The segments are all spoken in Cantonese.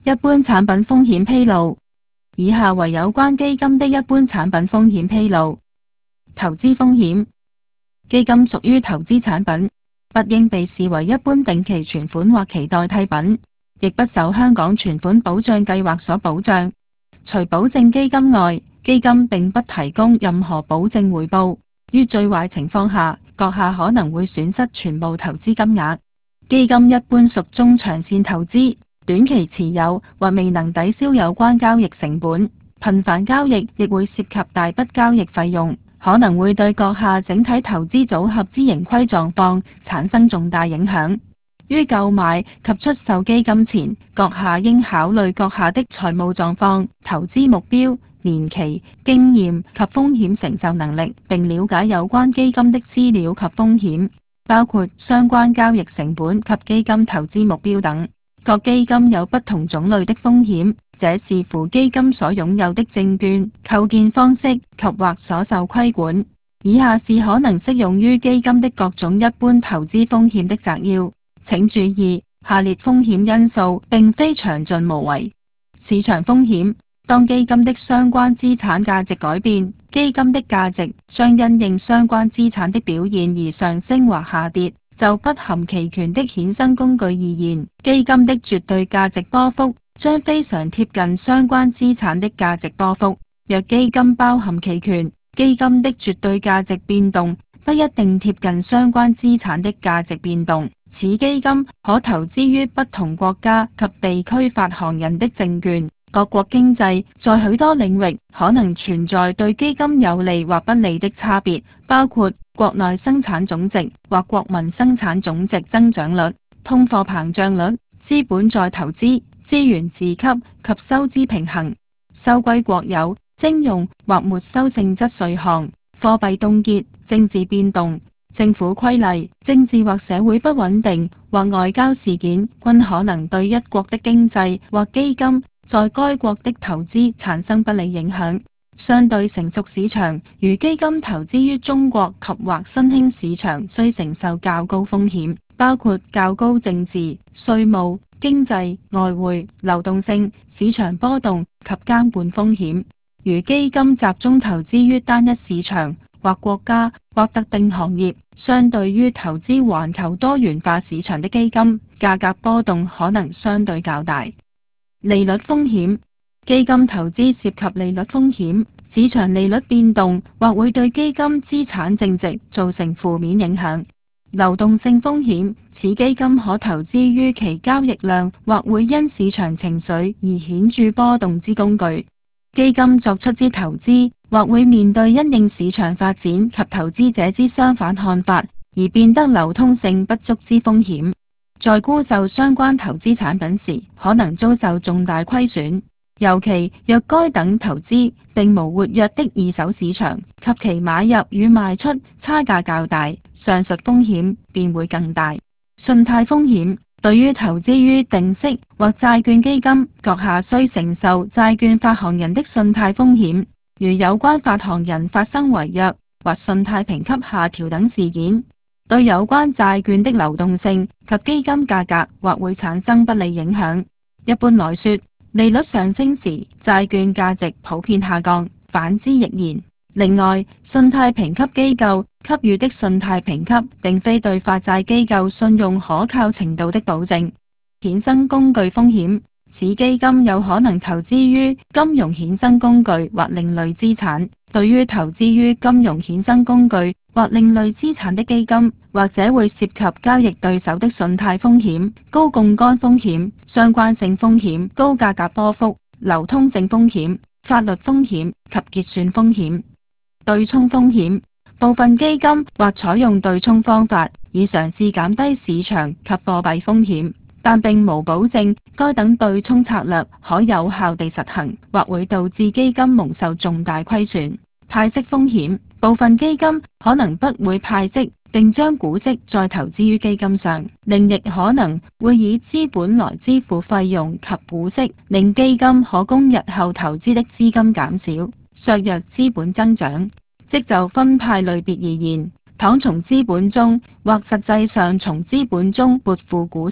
一般產品風險披露。以下為有關基金的一般產品風險披露。投資風險。基金屬於投資產品，不應被視為一般定期存款或其代替品，亦不受香港存款保障計劃所保障。除保證基金外，基金並不提供任何保證回報。於最壞情況下，閣下可能會損失全部投資金額。基金一般屬中長線投資，短期持有或未能抵消有關交易成本，頻繁交易亦會涉及大筆交易費用，可能會對閣下整體投資組合之盈虧狀況產生重大影響。於購買及出售基金前，閣下應考慮閣下的財務狀況、投資目標、年期、經驗及風險承受能力，並了解有關基金的資料及風險，包括相關交易成本及基金投資目標等。各基金有不同種類的風險，這視乎基金所擁有的證券、構建方式及或所受規管。以下是可能適用於基金的各種一般投資風險的摘要。請注意，下列風險因素並非詳盡無遺。市場風險。當基金的相關資產價值改變，基金的價值將因應相關資產的表現而上升或下跌。就不含期權的衍生工具而言，基金的絕對價值波幅將非常貼近相關資產的價值波幅。若基金包含期權，基金的絕對價值變動不一定貼近相關資產的價值變動。此基金可投資於不同國家及地區發行人的證券。各國經濟在許多領域可能存在對基金有利或不利的差別，包括國內生產總值或國民生產總值增長率、通貨膨脹率、資本再投資、資源自給及收支平衡、收歸國有、徵用或沒收性質稅項、貨幣凍結、政治變動、政府規例、政治或社會不穩定或外交事件，均可能對一國的經濟或基金在該國的投資產生不利影響。相對成熟市場，如基金投資於中國及或新興市場，需承受較高風險，包括較高政治、稅務、經濟、外匯、流動性、市場波動及監管風險。如基金集中投資於單一市場或國家或特定行業，相對於投資環球多元化市場的基金，價格波動可能相對較大。利率風險。基金投資涉及利率風險，市場利率變動或會對基金資產淨值造成負面影響。流動性風險，此基金可投資於其交易量或會因市場情緒而顯著波動之工具。基金作出之投資或會面對因應市場發展及投資者之相反看法而變得流通性不足之風險。在沽售相關投資產品時，可能遭受重大虧損，尤其若該等投資並無活躍的二手市場及其買入與賣出差價較大，上述風險便會更大。信貸風險。對於投資於定息或債券基金，閣下需承受債券發行人的信貸風險，如有關發行人發生違約或信貸評級下調等事件，對有關債券的流動性及基金價格或會產生不利影響。一般來說，利率上升時，債券價值普遍下降，反之亦然。另外，信貸評級機構給予的信貸評級並非對發債機構信用可靠程度的保證。衍生工具風險，此基金有可能投資於金融衍生工具或另類資產。對於投資於金融衍生工具或另類資產的基金，或者會涉及交易對手的信貸風險、高槓桿風險、相關性風險、高價格波幅、流通性風險、法律風險及結算風險。對沖風險，部分基金或採用對沖方法以嘗試減低市場及貨幣風險，但並無保證該等對沖策略可有效地實行，或會導致基金蒙受重大虧損。派息風險，部分基金可能不會派息，並將股息再投資於基金上，另亦可能會以資本來支付費用及股息，令基金可供日後投資的資金減少，削弱資本增長。即就分派類別而言，倘從資本中或實際上從資本中撥付股息，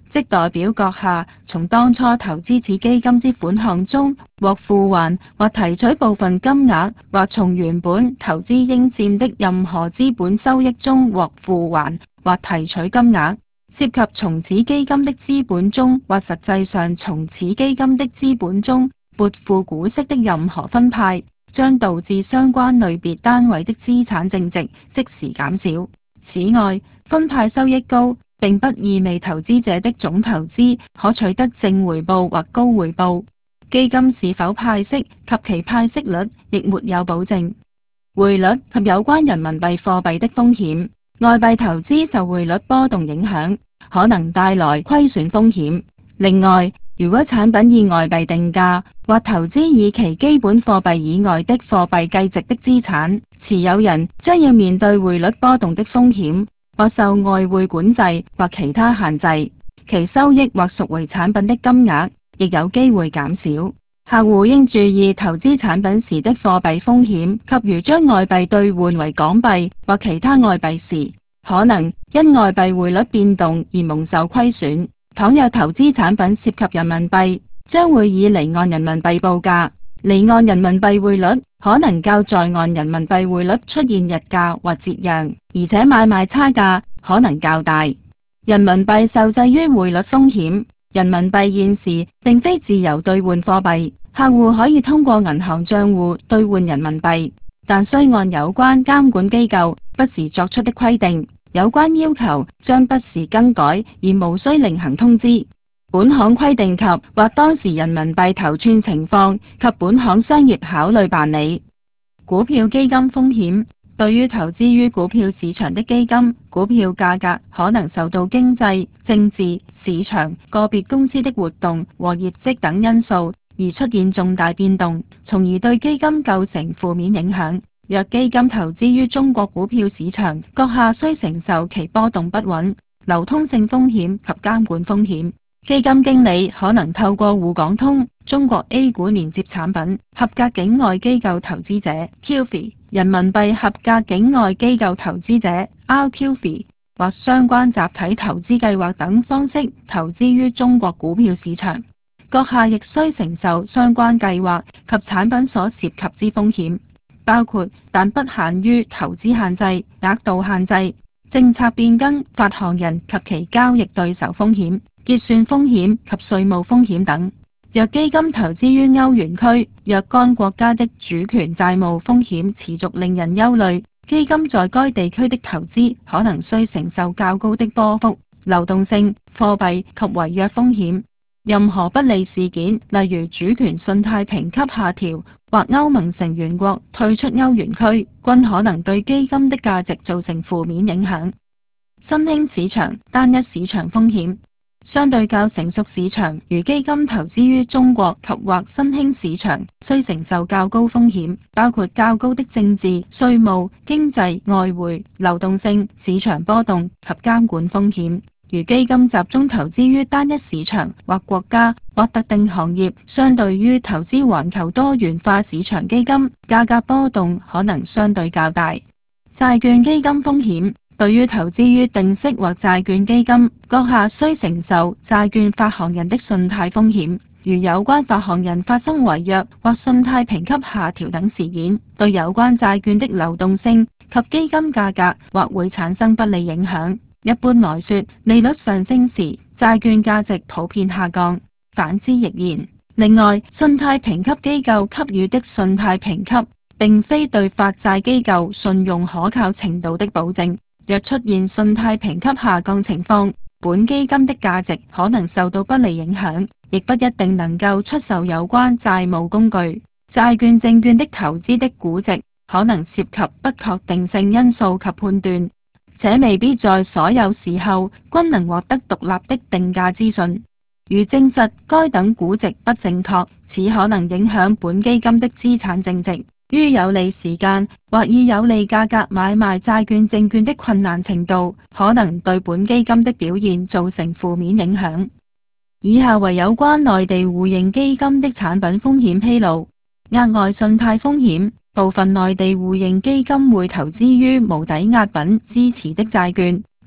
即代表閣下從當初投資此基金之款項中獲付還或提取部分金額，或從原本投資應佔的任何資本收益中獲付還或提取金額，涉及從此基金的資本中或實際上從此基金的資本中撥付股息的任何分派，將導致相關類別單位的資產淨值即時減少。此外，分派收益高並不意味投資者的總投資可取得正回報或高回報。基金是否派息及其派息率亦沒有保證。匯率及有關人民幣貨幣的風險，外幣投資受匯率波動影響，可能帶來虧損風險。另外，如果產品以外幣定價，或投資以其基本貨幣以外的貨幣計值的資產，持有人將要面對匯率波動的風險，或受外匯管制或其他限制，其收益或贖回產品的金額亦有機會減少。客戶應注意投資產品時的貨幣風險，及如將外幣兌換為港幣或其他外幣時，可能因外幣匯率變動而蒙受虧損。倘有投資產品涉及人民幣，將會以離岸人民幣報價，離岸人民幣匯率可能較在岸人民幣匯率出現溢價或折讓，而且買賣差價可能較大。人民幣受制於匯率風險，人民幣現時並非自由兌換貨幣，客戶可以通過銀行賬戶兌換人民幣，但須按有關監管機構不時作出的規定。有關要求將不時更改，而無需另行通知。本行規定及或當時人民幣頭寸情況及本行商業考慮辦理。股票基金風險，對於投資於股票市場的基金，股票價格可能受到經濟、政治、市場、個別公司的活動和業績等因素而出現重大變動，從而對基金構成負面影響。若基金投資於中國股票市場，閣下須承受其波動不穩、流通性風險及監管風險。基金經理可能透過滬港通、中國 A 股連接產品、合格境外機構投資者 QFII、人民幣合格境外機構投資者 RQFII 或相關集體投資計劃等方式投資於中國股票市場。閣下亦須承受相關計劃及產品所涉及之風險，包括但不限於投資限制、額度限制、政策變更、發行人及其交易對手風險、結算風險及稅務風險等。若基金投資於歐元區若干國家的主權債務風險持續令人憂慮，基金在該地區的投資可能需承受較高的波幅、流動性、貨幣及違約風險。任何不利事件，例如主權信貸評級下調或歐盟成員國退出歐元區，均可能對基金的價值造成負面影響。新興市場單一市場風險，相對較成熟市場，如基金投資於中國及或新興市場，需承受較高風險，包括較高的政治、稅務、經濟、外匯、流動性、市場波動及監管風險。如基金集中投資於單一市場或國家或特定行業，相對於投資環球多元化市場基金，價格波動可能相對較大。債券基金風險，對於投資於定息或債券基金，閣下需承受債券發行人的信貸風險，如有關發行人發生違約或信貸評級下調等事件，對有關債券的流動性及基金價格或會產生不利影響。一般來說，利率上升時，債券價值普遍下降，反之亦然。另外，信貸評級機構給予的信貸評級，並非對發債機構信用可靠程度的保證。若出現信貸評級下降情況，本基金的價值可能受到不利影響，亦不一定能夠出售有關債務工具。債券證券的投資的估值可能涉及不確定性因素及判斷，且未必在所有時候均能獲得獨立的定價資訊。如證實該等估值不正確，此可能影響本基金的資產淨值。於有利時間或以有利價格買賣債券證券的困難程度，可能對本基金的表現造成負面影響。以下為有關內地互認基金的產品風險披露。額外信貸風險，部分內地互認基金會投資於無抵押品支持的債券，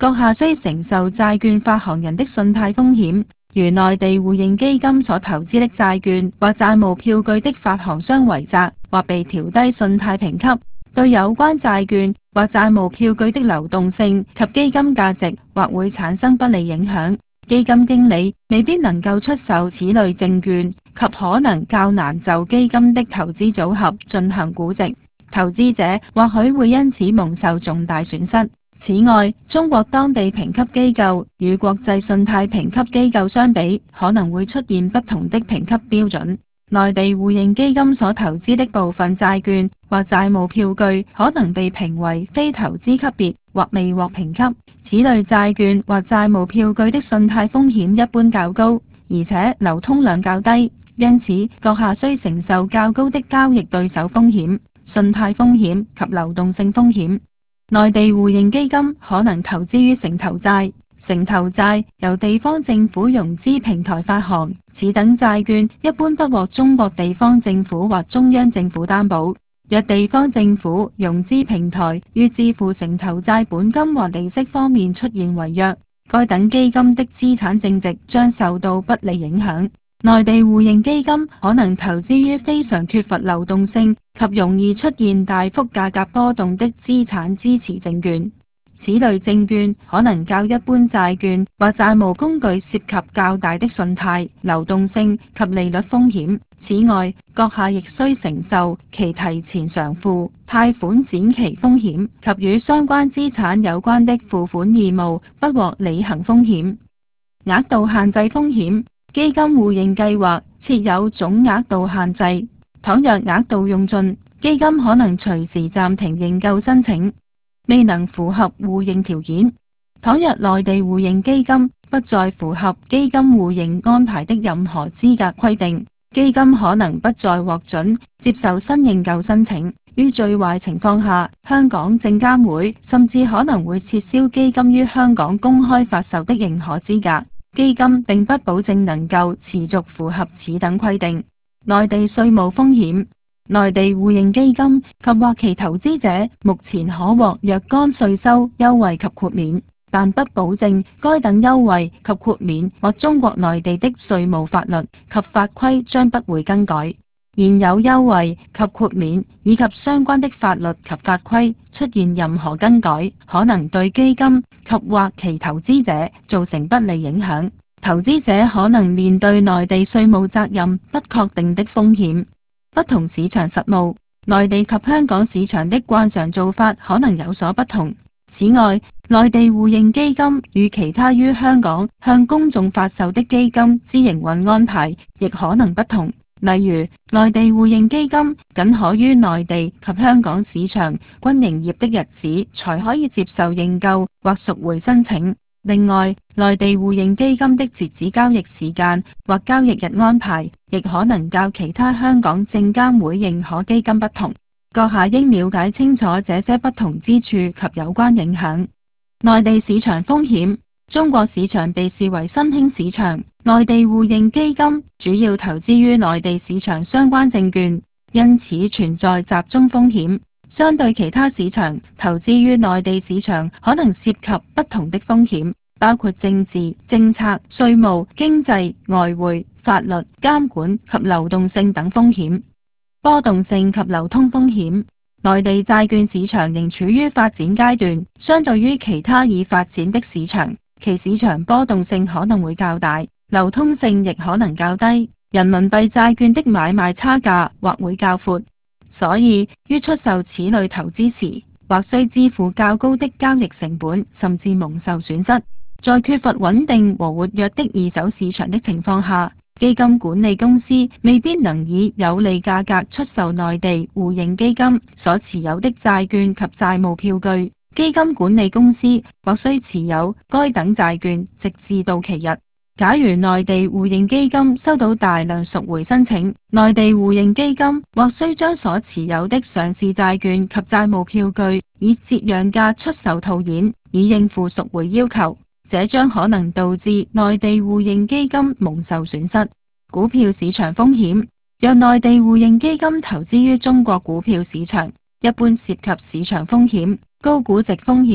閣下需承受債券發行人的信貸風險，如內地互認基金所投資的債券或債務票據的發行商違約或被調低信貸評級，對有關債券或債務票據的流動性及基金價值或會產生不利影響。基金經理未必能夠出售此類證券，及可能較難就基金的投資組合進行估值，投資者或許會因此蒙受重大損失。此外，中國當地評級機構與國際信貸評級機構相比，可能會出現不同的評級標準。內地互認基金所投資的部分債券或債務票據可能被評為非投資級別或未獲評級。此類債券或債務票據的信貸風險一般較高，而且流通量較低，因此閣下需承受較高的交易對手風險、信貸風險及流動性風險。內地互認基金可能投資於城投債。城投債由地方政府融資平台發行，此等債券一般不獲中國地方政府或中央政府擔保。若地方政府融資平台於支付城投債本金或利息方面出現違約，該等基金的資產淨值將受到不利影響。內地互認基金可能投資於非常缺乏流動性及容易出現大幅價格波動的資產支持證券。此類證券可能較一般債券或債務工具涉及較大的信貸、流動性及利率風險。此外，閣下亦需承受其提前償付、貸款展期風險及與相關資產有關的付款義務不獲履行風險。額度限制風險。基金互認計劃設有總額度限制，倘若額度用盡，基金可能隨時暫停認購申請。未能符合互認條件，倘若內地互認基金不再符合基金互認安排的任何資格規定，基金可能不再獲准接受新認購申請。於最壞情況下，香港證監會甚至可能會撤銷基金於香港公開發售的認可資格。基金並不保證能夠持續符合此等規定。內地稅務風險。內地互認基金及或其投資者目前可獲若干稅收優惠及豁免，但不保證該等優惠及豁免或中國內地的稅務法律及法規將不會更改。現有優惠及豁免以及相關的法律及法規出現任何更改，可能對基金及或其投資者造成不利影響。投資者可能面對內地稅務責任不確定的風險。不同市場實務，內地及香港市場的慣常做法可能有所不同。此外，內地互認基金與其他於香港向公眾發售的基金之營運安排亦可能不同。例如，內地互認基金僅可於內地及香港市場均營業的日子才可以接受認購或贖回申請。另外，內地互認基金的截止交易時間或交易日安排，亦可能較其他香港證監會認可基金不同。閣下應了解清楚這些不同之處及有關影響。內地市場風險。中國市場被視為新興市場，內地互認基金主要投資於內地市場相關證券，因此存在集中風險。相對其他市場，投資於內地市場可能涉及不同的風險，包括政治、政策、稅務、經濟、外匯、法律、監管及流動性等風險。波動性及流通風險。內地債券市場仍處於發展階段，相對於其他已發展的市場，其市場波動性可能會較大，流通性亦可能較低，人民幣債券的買賣差價或會較闊。所以，於出售此類投資時，或需支付較高的交易成本，甚至蒙受損失。在缺乏穩定和活躍的二手市場的情況下，基金管理公司未必能以有利價格出售內地互認基金所持有的債券及債務票據。基金管理公司或需持有該等債券直至到期日。假如內地互認基金收到大量贖回申請，內地互認基金或需將所持有的上市債券及債務票據以折讓價出售套現，以應付贖回要求。這將可能導致內地互認基金蒙受損失。股票市場風險。若內地互認基金投資於中國股票市場，一般涉及市場風險、高估值風險、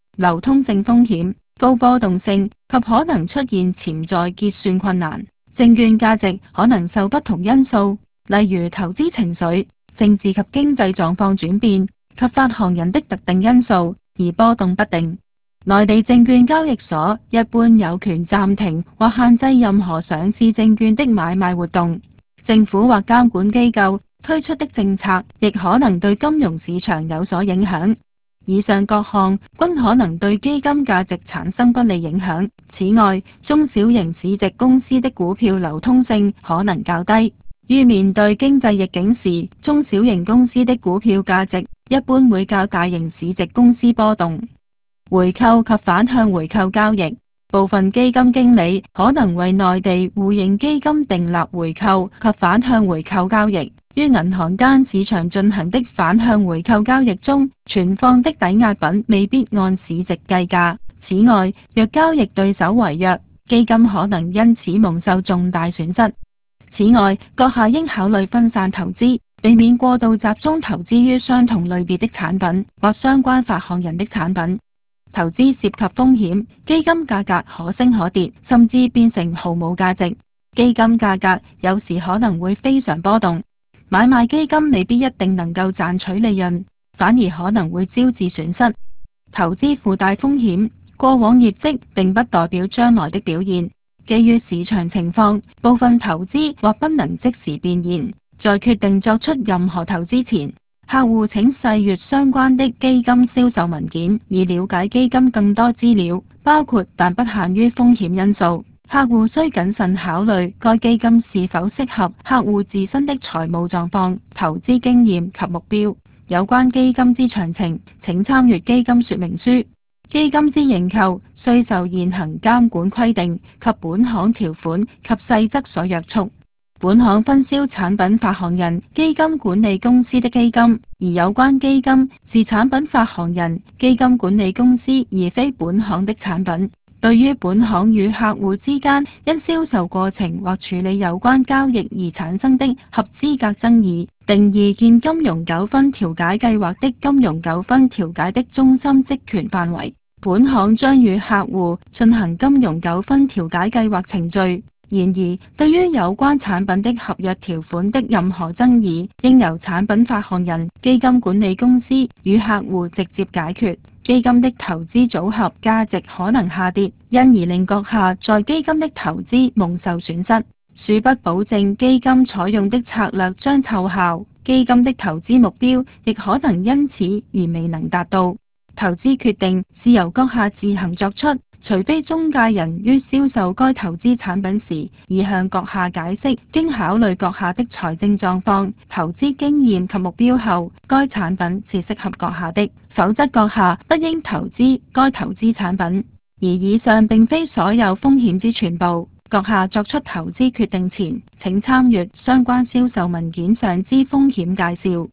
流通性風險、高波動性及可能出現潛在結算困難。證券價值可能受不同因素，例如投資情緒、政治及經濟狀況轉變及發行人的特定因素而波動不定。內地證券交易所一般有權暫停或限制任何上市證券的買賣活動。政府或監管機構推出的政策亦可能對金融市場有所影響。以上各項均可能對基金價值產生不利影響。此外，中小型市值公司的股票流通性可能較低。於面對經濟逆境時，中小型公司的股票價值一般會較大型市值公司波動。回購及反向回購交易，部分基金經理可能為內地互認基金訂立回購及反向回購交易。於銀行間市場進行的反向回購交易中，存放的抵押品未必按市值計價。此外，若交易對手違約，基金可能因此蒙受重大損失。此外，閣下應考慮分散投資，避免過度集中投資於相同類別的產品或相關發行人的產品。投資涉及風險，基金價格可升可跌，甚至變成毫無價值。基金價格有時可能會非常波動。買賣基金未必一定能夠賺取利潤，反而可能會招致損失。投資附帶風險，過往業績並不代表將來的表現。基於市場情況，部分投資或不能即時變現。在決定作出任何投資前，客戶請細閱相關的基金銷售文件，以了解基金更多資料，包括但不限於風險因素。客戶需謹慎考慮該基金是否適合客戶自身的財務狀況、投資經驗及目標。有關基金之詳情，請參閱基金說明書。基金之認購須受現行監管規定及本行條款及細則所約束。本行分銷產品發行人基金管理公司的基金，而有關基金是產品發行人基金管理公司而非本行的產品。對於本行與客戶之間因銷售過程或處理有關交易而產生的合資格爭議，定義見金融糾紛調解計劃的金融糾紛調解的中心職權範圍。本行將與客戶進行金融糾紛調解計劃程序。然而，對於有關產品的合約條款的任何爭議，應由產品發行人基金管理公司與客戶直接解決。基金的投資組合價值可能下跌，因而令閣下在基金的投資蒙受損失。恕不保證基金採用的策略將奏效，基金的投資目標亦可能因此而未能達到。投資決定是由閣下自行作出，除非中介人於銷售該投資產品時已向閣下解釋，經考慮閣下的財政狀況、投資經驗及目標後，該產品是適合閣下的，否則閣下不應投資該投資產品。而以上並非所有風險之全部。閣下作出投資決定前，請參閱相關銷售文件上之風險介紹。